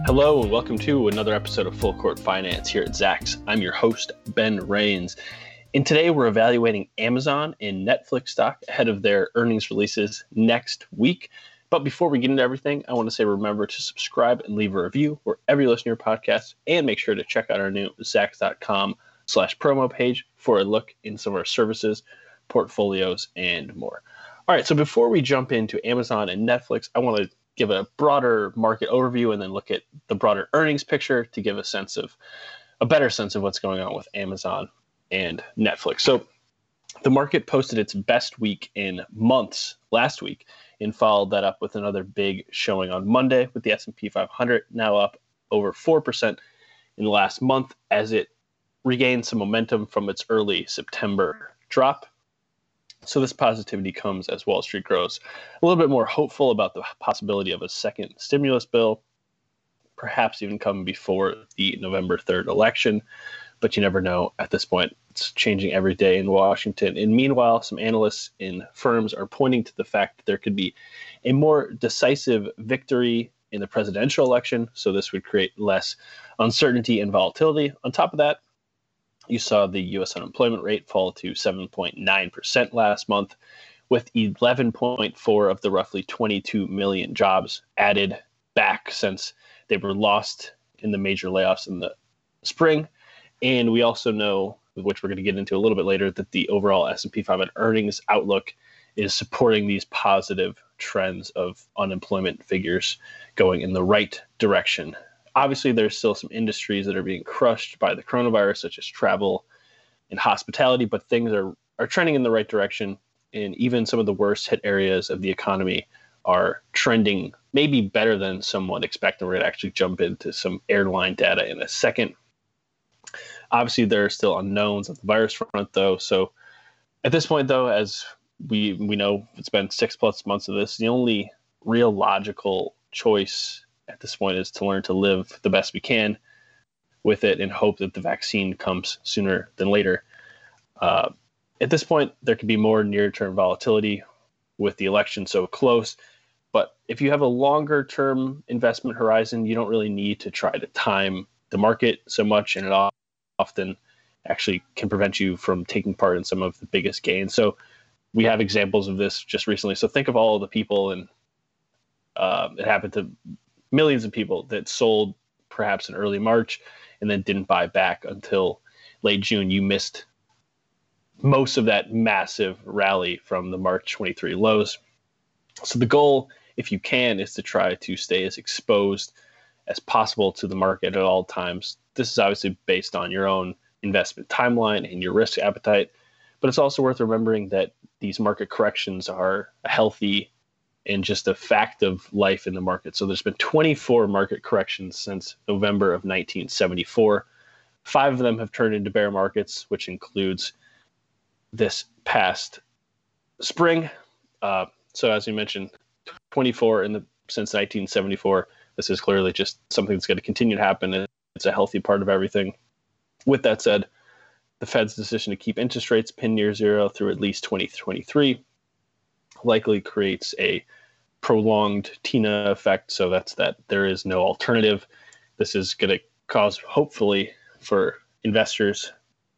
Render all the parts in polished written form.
Hello and welcome to another episode of Full Court Finance here at Zacks. I'm your host, Ben Rains. And today we're evaluating Amazon and Netflix stock ahead of their earnings releases next week. But before we get into everything, I want to say remember to subscribe and leave a review wherever you listen to your podcasts, and make sure to check out our new Zacks.com/promo page for a look in some of our services, portfolios, and more. All right, so before we jump into Amazon and Netflix, I want to give a broader market overview and then look at the broader earnings picture to give a better sense of what's going on with Amazon and Netflix. So the market posted its best week in months last week and followed that up with another big showing on Monday, with the S&P 500 now up over 4% in the last month as it regained some momentum from its early September drop. So this positivity comes as Wall Street grows a little bit more hopeful about the possibility of a second stimulus bill, perhaps even coming before the November 3rd election. But you never know at this point. It's changing every day in Washington. And meanwhile, some analysts in firms are pointing to the fact that there could be a more decisive victory in the presidential election. So this would create less uncertainty and volatility. On top of that, you saw the U.S. unemployment rate fall to 7.9% last month, with 11.4 of the roughly 22 million jobs added back since they were lost in the major layoffs in the spring. And we also know, which we're going to get into a little bit later, that the overall S&P 500 earnings outlook is supporting these positive trends of unemployment figures going in the right direction. Obviously, there's still some industries that are being crushed by the coronavirus, such as travel and hospitality, but things are trending in the right direction. And even some of the worst hit areas of the economy are trending maybe better than some would expect. And we're going to actually jump into some airline data in a second. Obviously, there are still unknowns on the virus front, though. So at this point, though, as we know, it's been 6+ months of this, the only real logical choice at this point is to learn to live the best we can with it and hope that the vaccine comes sooner than later. At this point, there could be more near-term volatility with the election so close. But if you have a longer-term investment horizon, you don't really need to try to time the market so much, and it often actually can prevent you from taking part in some of the biggest gains. So we have examples of this just recently. So think of all of the people, and it happened to millions of people that sold perhaps in early March and then didn't buy back until late June. You missed most of that massive rally from the March 23 lows. So the goal, if you can, is to try to stay as exposed as possible to the market at all times. This is obviously based on your own investment timeline and your risk appetite, but it's also worth remembering that these market corrections are a healthy and just a fact of life in the market. So there's been 24 market corrections since November of 1974. 5 of them have turned into bear markets, which includes this past spring. So as we mentioned, 24 since 1974. This is clearly just something that's going to continue to happen. It's a healthy part of everything. With that said, the Fed's decision to keep interest rates pinned near zero through at least 2023 likely creates a prolonged TINA effect. So that's that there is no alternative. This is going to cause, hopefully, for investors,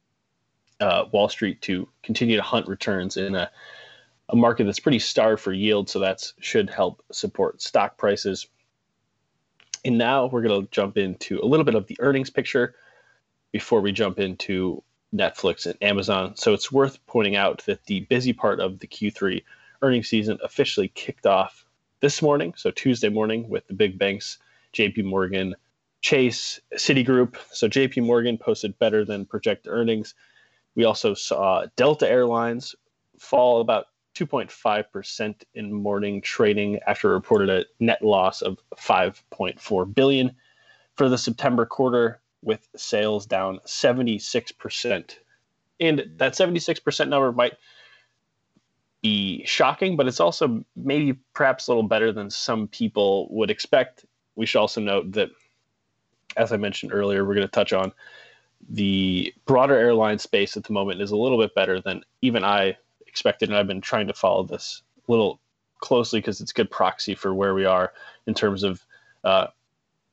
Wall Street to continue to hunt returns in a market that's pretty starved for yield. So that should help support stock prices. And now we're going to jump into a little bit of the earnings picture before we jump into Netflix and Amazon. So it's worth pointing out that the busy part of the Q3 earnings season officially kicked off this morning, so Tuesday morning, with the big banks, JP Morgan, Chase, Citigroup. So JP Morgan posted better than projected earnings. We also saw Delta Airlines fall about 2.5% in morning trading after it reported a net loss of $5.4 billion for the September quarter, with sales down 76%. And that 76% number might be shocking, but it's also maybe perhaps a little better than some people would expect. We should also note that, as I mentioned earlier, we're going to touch on the broader airline space at the moment is a little bit better than even I expected, and I've been trying to follow this a little closely because it's a good proxy for where we are in terms of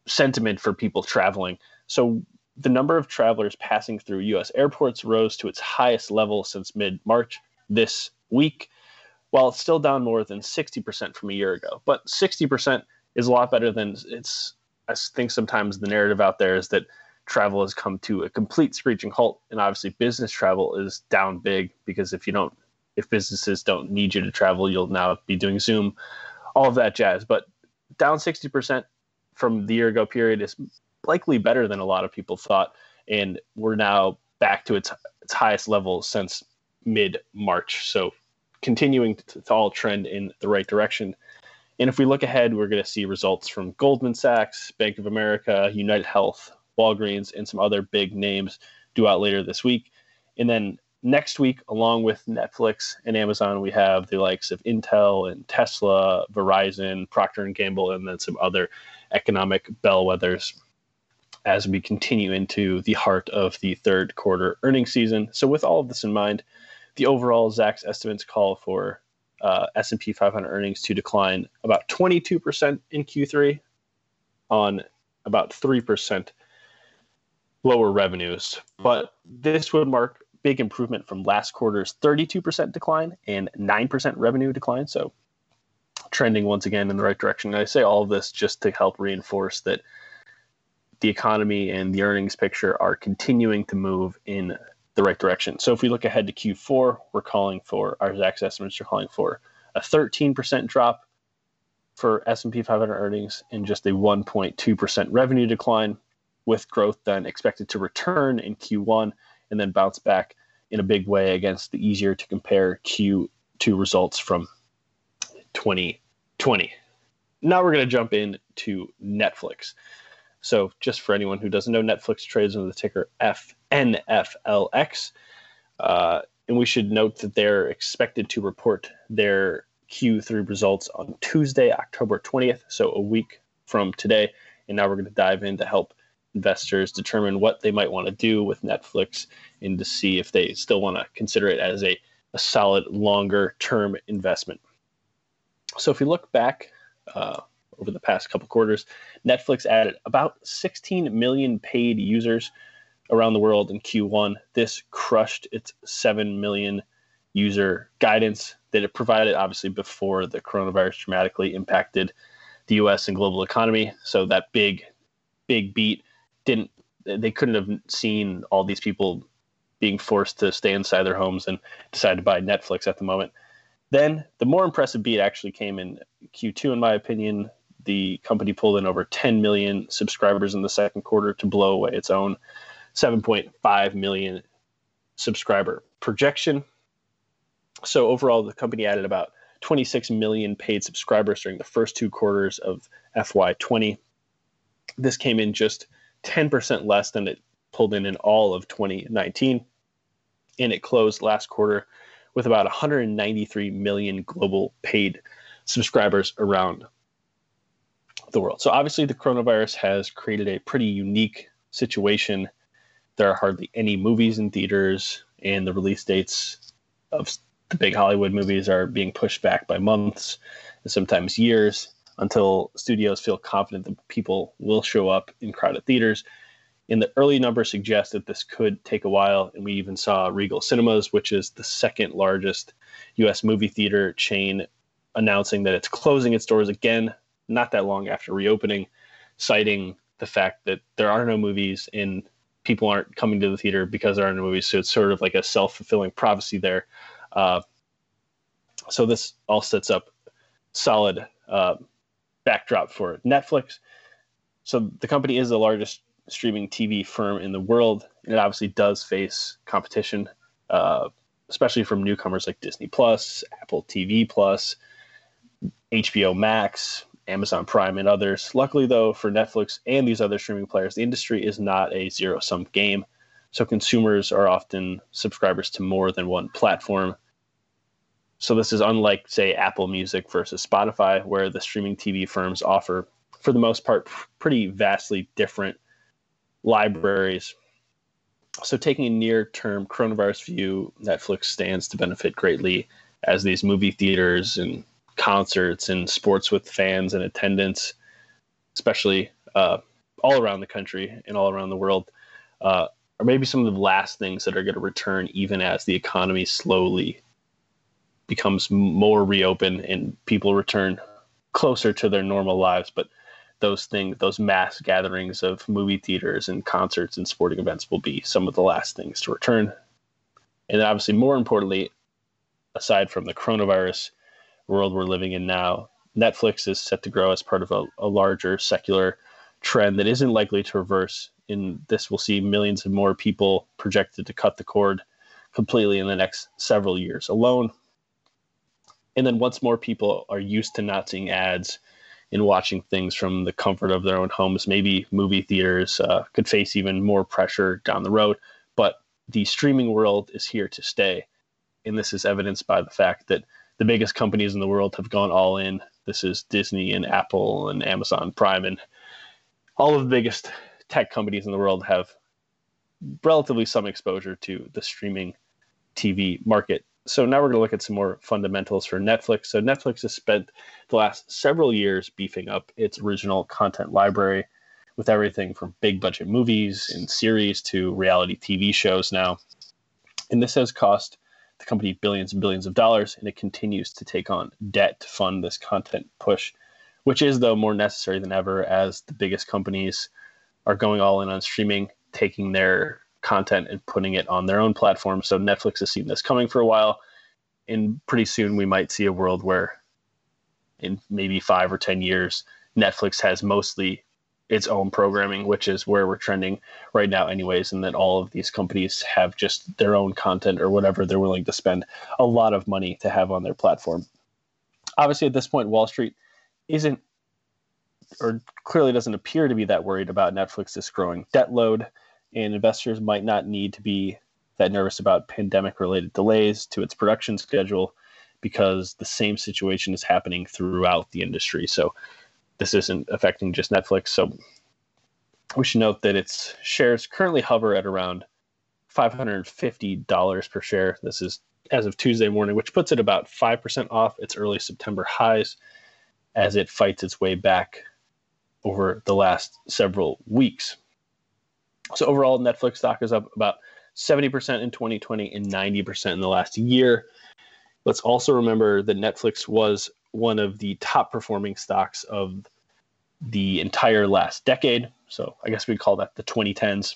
sentiment for people traveling. So the number of travelers passing through U.S. airports rose to its highest level since mid-March this week, while it's still down more than 60% from a year ago. But 60% is a lot better than it's. I think sometimes the narrative out there is that travel has come to a complete screeching halt, and obviously business travel is down big because if businesses don't need you to travel, you'll now be doing Zoom, all of that jazz. But down 60% from the year ago period is likely better than a lot of people thought, and we're now back to its highest level since mid-March. So continuing to all trend in the right direction. And if we look ahead, we're going to see results from Goldman Sachs, Bank of America, United Health, Walgreens, and some other big names due out later this week. And then next week, along with Netflix and Amazon, we have the likes of Intel and Tesla, Verizon, Procter & Gamble, and then some other economic bellwethers as we continue into the heart of the third quarter earnings season. So with all of this in mind, the overall Zacks estimates call for S&P 500 earnings to decline about 22% in Q3 on about 3% lower revenues. But this would mark big improvement from last quarter's 32% decline and 9% revenue decline. So trending once again in the right direction. And I say all of this just to help reinforce that the economy and the earnings picture are continuing to move in the right direction. So if we look ahead to Q4, our Zacks estimates are calling for a 13% drop for S&P 500 earnings and just a 1.2% revenue decline, with growth then expected to return in Q1 and then bounce back in a big way against the easier to compare Q2 results from 2020. Now we're going to jump into Netflix. So just for anyone who doesn't know, Netflix trades under the ticker NFLX. And we should note that they're expected to report their Q3 results on Tuesday, October 20th, so a week from today. And now we're going to dive in to help investors determine what they might want to do with Netflix and to see if they still want to consider it as a solid longer-term investment. So if we look back over the past couple quarters, Netflix added about 16 million paid users around the world in Q1. This crushed its 7 million user guidance that it provided, obviously, before the coronavirus dramatically impacted the U.S. and global economy. So that big beat they couldn't have seen all these people being forced to stay inside their homes and decide to buy Netflix at the moment. Then the more impressive beat actually came in Q2, in my opinion. The company pulled in over 10 million subscribers in the second quarter to blow away its own 7.5 million subscriber projection. So overall, the company added about 26 million paid subscribers during the first two quarters of FY20. This came in just 10% less than it pulled in all of 2019. And it closed last quarter with about 193 million global paid subscribers around the world. So obviously the coronavirus has created a pretty unique situation. There are hardly any movies in theaters, and the release dates of the big Hollywood movies are being pushed back by months and sometimes years until studios feel confident that people will show up in crowded theaters. And the early numbers suggest that this could take a while. And we even saw Regal Cinemas, which is the second largest U.S. movie theater chain, announcing that it's closing its doors again, not that long after reopening, citing the fact that there are no movies and people aren't coming to the theater because there are no movies. So it's sort of like a self-fulfilling prophecy there. So this all sets up solid backdrop for Netflix. So the company is the largest streaming TV firm in the world, and it obviously does face competition, especially from newcomers like Disney Plus, Apple TV Plus, HBO Max, Amazon Prime, and others. Luckily, though, for Netflix and these other streaming players, the industry is not a zero-sum game. So consumers are often subscribers to more than one platform. So this is unlike, say, Apple Music versus Spotify, where the streaming TV firms offer, for the most part, pretty vastly different libraries. So taking a near-term coronavirus view, Netflix stands to benefit greatly as these movie theaters and concerts and sports with fans and attendance, especially all around the country and all around the world are maybe some of the last things that are going to return, even as the economy slowly becomes more reopened and people return closer to their normal lives. But those things, those mass gatherings of movie theaters and concerts and sporting events will be some of the last things to return. And then obviously, more importantly, aside from the coronavirus world we're living in now, Netflix is set to grow as part of a larger secular trend that isn't likely to reverse. In this, we'll see millions of more people projected to cut the cord completely in the next several years alone. And then once more people are used to not seeing ads and watching things from the comfort of their own homes, maybe movie theaters could face even more pressure down the road. But the streaming world is here to stay. And this is evidenced by the fact that the biggest companies in the world have gone all in. This is Disney and Apple and Amazon Prime, and all of the biggest tech companies in the world have relatively some exposure to the streaming TV market. So now we're going to look at some more fundamentals for Netflix. So Netflix has spent the last several years beefing up its original content library with everything from big budget movies and series to reality TV shows now. And this has cost the company billions and billions of dollars, and it continues to take on debt to fund this content push, which is, though, more necessary than ever as the biggest companies are going all in on streaming, taking their content and putting it on their own platform. So Netflix has seen this coming for a while, and pretty soon we might see a world where in maybe 5 or 10 years, Netflix has mostly its own programming, which is where we're trending right now anyways, and that all of these companies have just their own content or whatever they're willing to spend a lot of money to have on their platform. Obviously, at this point, Wall Street isn't, or clearly doesn't appear to be that worried about Netflix's growing debt load, and investors might not need to be that nervous about pandemic-related delays to its production schedule because the same situation is happening throughout the industry. So this isn't affecting just Netflix. So we should note that its shares currently hover at around $550 per share. This is as of Tuesday morning, which puts it about 5% off its early September highs as it fights its way back over the last several weeks. So overall, Netflix stock is up about 70% in 2020 and 90% in the last year. Let's also remember that Netflix was one of the top performing stocks of the entire last decade. So I guess we'd call that the 2010s.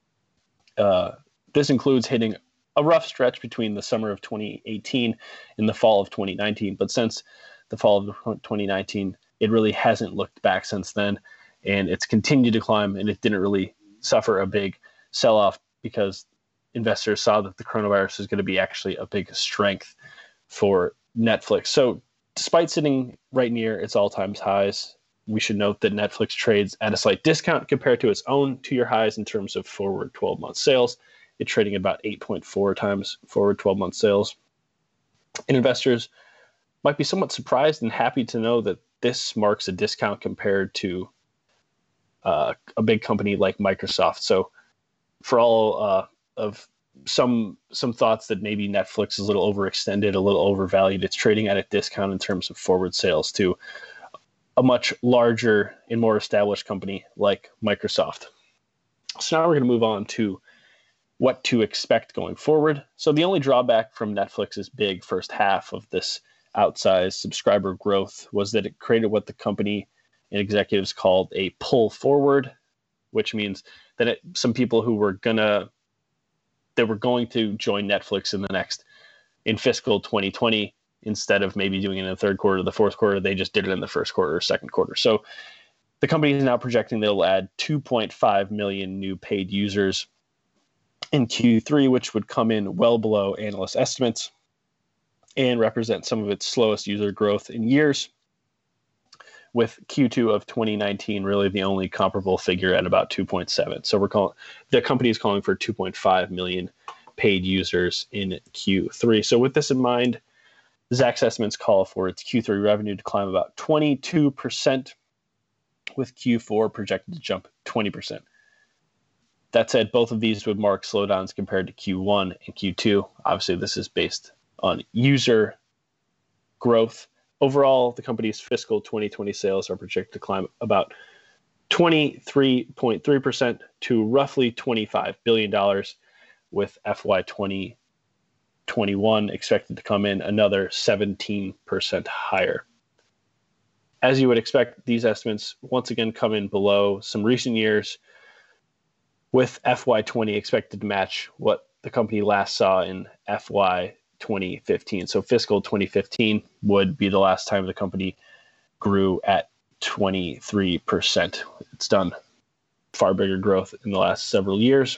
This includes hitting a rough stretch between the summer of 2018 and the fall of 2019. But since the fall of 2019, it really hasn't looked back since then. And it's continued to climb, and it didn't really suffer a big sell-off because investors saw that the coronavirus is going to be actually a big strength for Netflix. So despite sitting right near its all-time highs, we should note that Netflix trades at a slight discount compared to its own two-year highs in terms of forward 12-month sales. It's trading at about 8.4 times forward 12-month sales. And investors might be somewhat surprised and happy to know that this marks a discount compared to a big company like Microsoft. So for all of some thoughts that maybe Netflix is a little overextended, a little overvalued, it's trading at a discount in terms of forward sales to a much larger and more established company like Microsoft. So now we're going to move on to what to expect going forward. So the only drawback from Netflix's big first half of this outsized subscriber growth was that it created what the company and executives called a pull forward, which means that some people who were going to join Netflix in fiscal 2020, instead of maybe doing it in the third quarter or the fourth quarter, they just did it in the first quarter or second quarter. So the company is now projecting they'll add 2.5 million new paid users in Q3, which would come in well below analyst estimates and represent some of its slowest user growth in years, with Q2 of 2019 really the only comparable figure at about 2.7. So the company is calling for 2.5 million paid users in Q3. So with this in mind, Zacks estimates call for its Q3 revenue to climb about 22%, with Q4 projected to jump 20%. That said, both of these would mark slowdowns compared to Q1 and Q2. Obviously, this is based on user growth. Overall, the company's fiscal 2020 sales are projected to climb about 23.3% to roughly $25 billion, with FY 2021 expected to come in another 17% higher. As you would expect, these estimates once again come in below some recent years, with FY 20 expected to match what the company last saw in FY 2015. So fiscal 2015 would be the last time the company grew at 23%. It's done far bigger growth in the last several years.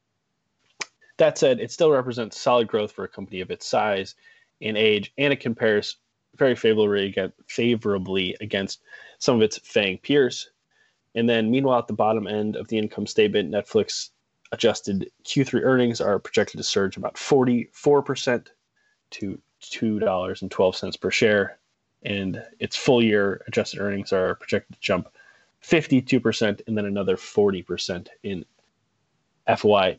That said, it still represents solid growth for a company of its size and age, and it compares very favorably against some of its FAANG peers. And then meanwhile, at the bottom end of the income statement, Netflix adjusted Q3 earnings are projected to surge about 44% to $2.12 per share. And its full year adjusted earnings are projected to jump 52% and then another 40% in FY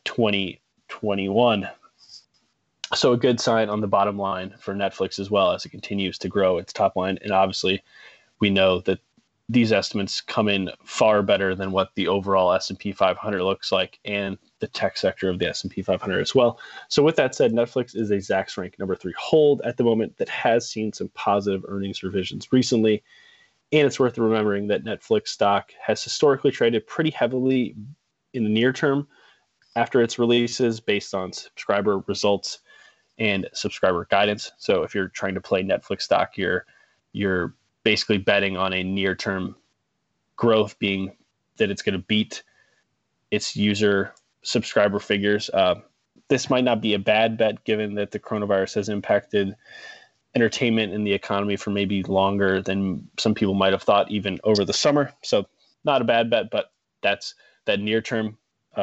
2021. So a good sign on the bottom line for Netflix as well, as it continues to grow its top line. And obviously, we know that these estimates come in far better than what the overall S&P 500 looks like, and the tech sector of the S&P 500 as well. So with that said, Netflix is a Zacks rank number 3 hold at the moment that has seen some positive earnings revisions recently. And it's worth remembering that Netflix stock has historically traded pretty heavily in the near term after its releases based on subscriber results and subscriber guidance. So if you're trying to play Netflix stock, you're basically betting on a near-term growth, being that it's going to beat its user subscriber figures. This might not be a bad bet, given that the coronavirus has impacted entertainment and the economy for maybe longer than some people might have thought, even over the summer. So not a bad bet, but that's that near-term.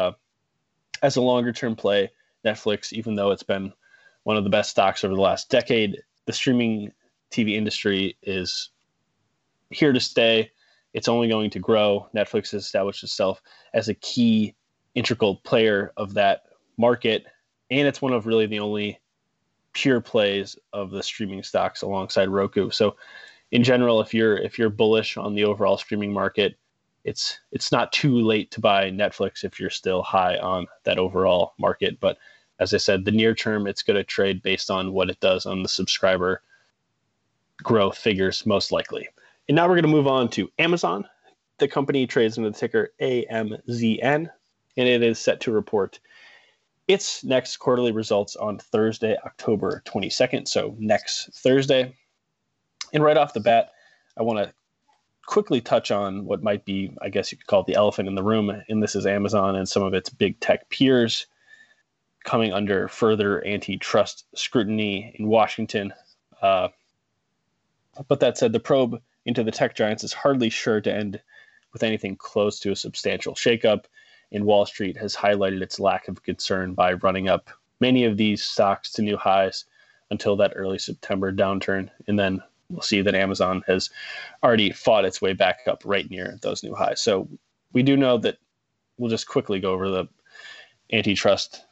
As a longer-term play, Netflix, even though it's been one of the best stocks over the last decade, the streaming TV industry is here to stay. It's only going to grow. Netflix has established itself as a key integral player of that market, and it's one of really the only pure plays of the streaming stocks alongside Roku. So in general, if you're bullish on the overall streaming market, it's not too late to buy Netflix if you're still high on that overall market. But as I said, the near term, it's going to trade based on what it does on the subscriber growth figures, most likely. And now we're going to move on to Amazon. The company trades under the ticker AMZN, and it is set to report its next quarterly results on Thursday, October 22nd. So next Thursday. And right off the bat, I want to quickly touch on what might be, I guess you could call it the elephant in the room, and this is Amazon and some of its big tech peers coming under further antitrust scrutiny in Washington. But that said, the probe into the tech giants is hardly sure to end with anything close to a substantial shakeup, and Wall Street has highlighted its lack of concern by running up many of these stocks to new highs until that early September downturn. And then we'll see that Amazon has already fought its way back up right near those new highs. So we do know that we'll just quickly go over the antitrust.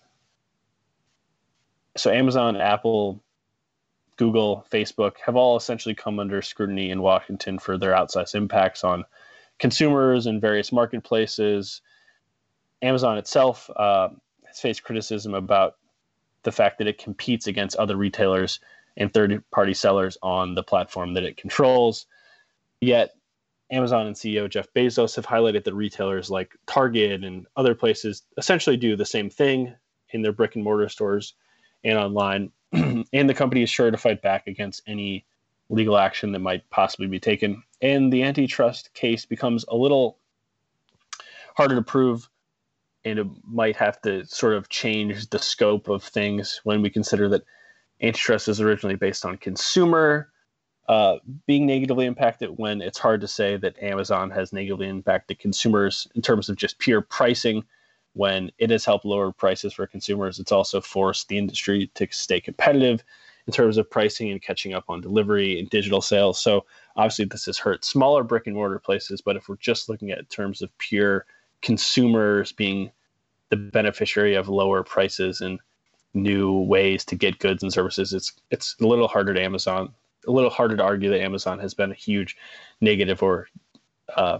So Amazon, Apple, Google, Facebook have all essentially come under scrutiny in Washington for their outsized impacts on consumers and various marketplaces. Amazon itself has faced criticism about the fact that it competes against other retailers and third-party sellers on the platform that it controls. Yet, Amazon and CEO Jeff Bezos have highlighted that retailers like Target and other places essentially do the same thing in their brick-and-mortar stores and online. And the company is sure to fight back against any legal action that might possibly be taken. And the antitrust case becomes a little harder to prove, and it might have to sort of change the scope of things when we consider that antitrust is originally based on consumer being negatively impacted, when it's hard to say that Amazon has negatively impacted consumers in terms of just pure pricing. When it has helped lower prices for consumers, it's also forced the industry to stay competitive in terms of pricing and catching up on delivery and digital sales. So obviously this has hurt smaller brick and mortar places, but if we're just looking at terms of pure consumers being the beneficiary of lower prices and new ways to get goods and services, it's a little harder to argue that Amazon has been a huge negative or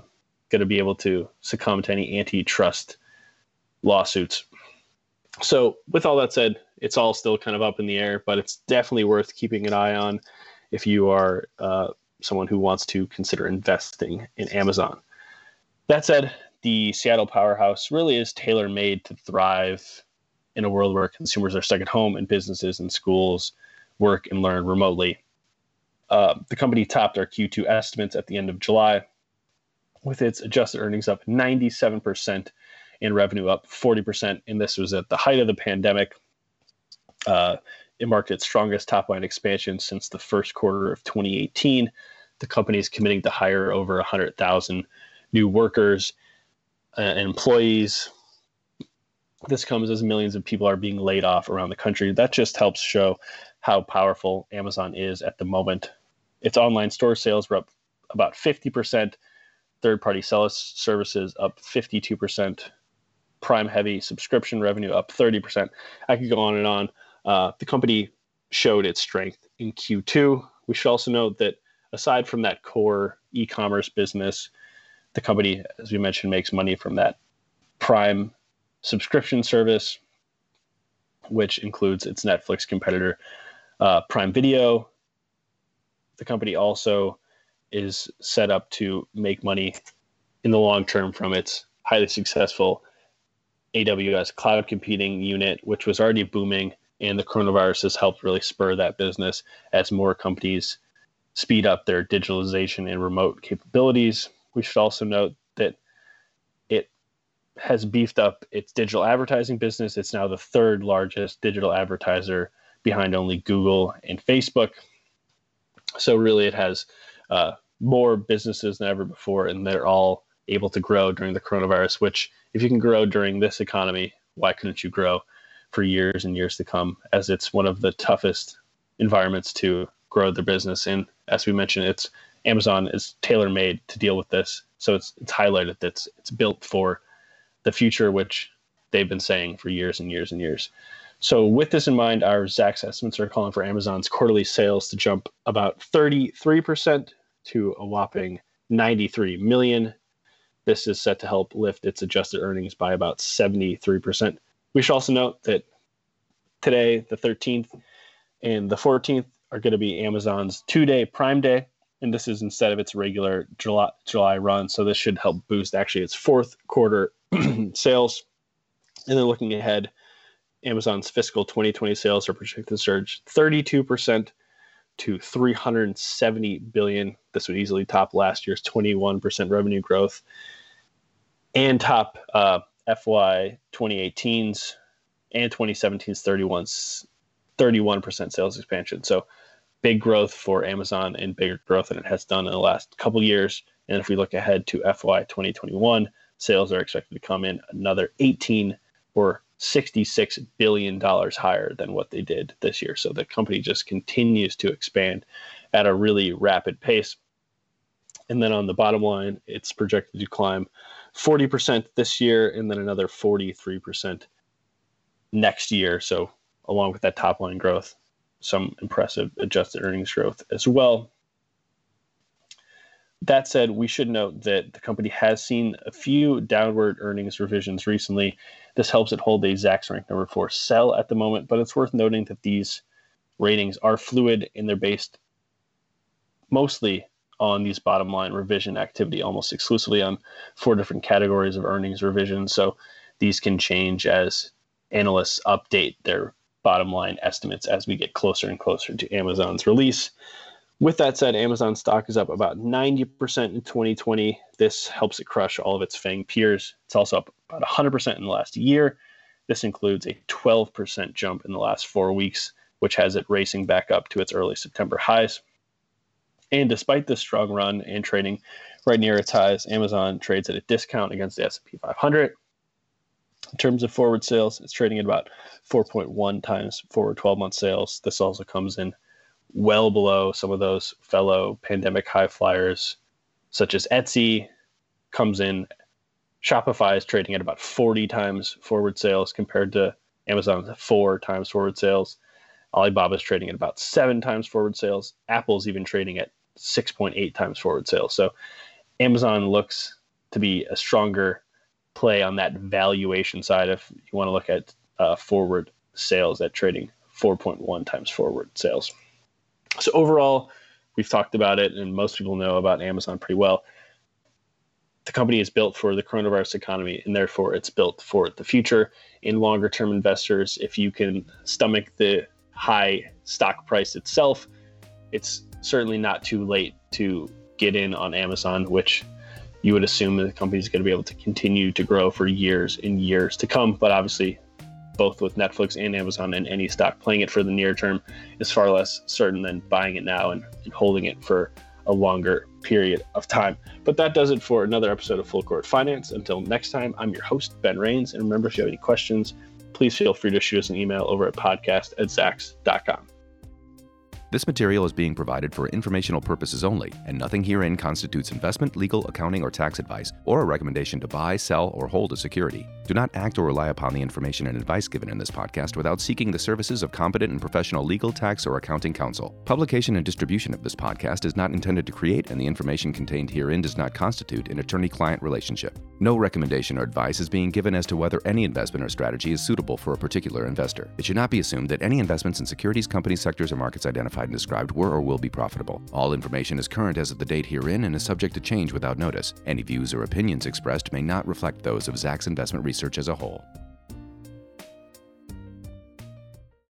going to be able to succumb to any antitrust lawsuits. So with all that said, it's all still kind of up in the air, but it's definitely worth keeping an eye on if you are someone who wants to consider investing in Amazon. That said, the Seattle powerhouse really is tailor-made to thrive in a world where consumers are stuck at home and businesses and schools work and learn remotely. The company topped our Q2 estimates at the end of July, with its adjusted earnings up 97% and revenue up 40%. And this was at the height of the pandemic. It marked its strongest top-line expansion since the first quarter of 2018. The company is committing to hire over 100,000 new workers and employees. This comes as millions of people are being laid off around the country. That just helps show how powerful Amazon is at the moment. Its online store sales were up about 50%, third-party seller services up 52%, Prime heavy subscription revenue up 30%. I could go on and on. The company showed its strength in Q2. We should also note that aside from that core e-commerce business, the company, as we mentioned, makes money from that Prime subscription service, which includes its Netflix competitor, Prime Video. The company also is set up to make money in the long term from its highly successful AWS cloud computing unit, which was already booming, and the coronavirus has helped really spur that business as more companies speed up their digitalization and remote capabilities. We should also note that it has beefed up its digital advertising business. It's now the third largest digital advertiser behind only Google and Facebook. So really it has more businesses than ever before, and they're all able to grow during the coronavirus, which if you can grow during this economy, why couldn't you grow for years and years to come, as it's one of the toughest environments to grow their business. And as we mentioned, Amazon is tailor-made to deal with this. So it's highlighted that it's built for the future, which they've been saying for years and years and years. So with this in mind, our Zacks estimates are calling for Amazon's quarterly sales to jump about 33% to a whopping 93 million. This is set to help lift its adjusted earnings by about 73%. We should also note that today, the 13th and the 14th, are going to be Amazon's 2-day Prime Day, and this is instead of its regular July run. So this should help boost actually its fourth quarter sales. And then looking ahead, Amazon's fiscal 2020 sales are projected to surge 32% to $370 billion. This would easily top last year's 21% revenue growth and top FY 2018's and 2017's 31% sales expansion. So big growth for Amazon and bigger growth than it has done in the last couple years. And if we look ahead to FY 2021, sales are expected to come in another 18 or $66 billion higher than what they did this year. So the company just continues to expand at a really rapid pace. And then on the bottom line, it's projected to climb 40% this year and then another 43% next year. So along with that top line growth, some impressive adjusted earnings growth as well. That said, we should note that the company has seen a few downward earnings revisions recently. This helps it hold a Zacks rank number 4 sell at the moment, but it's worth noting that these ratings are fluid and they're based mostly on these bottom line revision activity, almost exclusively on 4 different categories of earnings revisions. So these can change as analysts update their bottom line estimates as we get closer and closer to Amazon's release. With that said, Amazon stock is up about 90% in 2020. This helps it crush all of its FANG peers. It's also up about 100% in the last year. This includes a 12% jump in the last 4 weeks, which has it racing back up to its early September highs. And despite this strong run and trading right near its highs, Amazon trades at a discount against the S&P 500. In terms of forward sales, it's trading at about 4.1 times forward 12-month sales. This also comes in well below some of those fellow pandemic high flyers, such as Etsy comes in. Shopify is trading at about 40 times forward sales compared to Amazon's 4 times forward sales. Alibaba is trading at about 7 times forward sales. Apple's even trading at 6.8 times forward sales. So Amazon looks to be a stronger play on that valuation side if you want to look at forward sales at trading 4.1 times forward sales. So overall, we've talked about it, and most people know about Amazon pretty well. The company is built for the coronavirus economy, and therefore it's built for the future. In longer term investors, if you can stomach the high stock price itself, it's certainly not too late to get in on Amazon, which you would assume the company is going to be able to continue to grow for years and years to come. But obviously, both with Netflix and Amazon and any stock playing it for the near term is far less certain than buying it now and holding it for a longer period of time. But that does it for another episode of Full Court Finance. Until next time, I'm your host, Ben Rains. And remember, if you have any questions, please feel free to shoot us an email over at podcast@zacks.com. This material is being provided for informational purposes only, and nothing herein constitutes investment, legal, accounting, or tax advice, or a recommendation to buy, sell, or hold a security. Do not act or rely upon the information and advice given in this podcast without seeking the services of competent and professional legal, tax, or accounting counsel. Publication and distribution of this podcast is not intended to create, and the information contained herein does not constitute an attorney-client relationship. No recommendation or advice is being given as to whether any investment or strategy is suitable for a particular investor. It should not be assumed that any investments in securities, companies, sectors, or markets identified and described were or will be profitable. All information is current as of the date herein and is subject to change without notice. Any views or opinions expressed may not reflect those of Zacks Investment Research as a whole.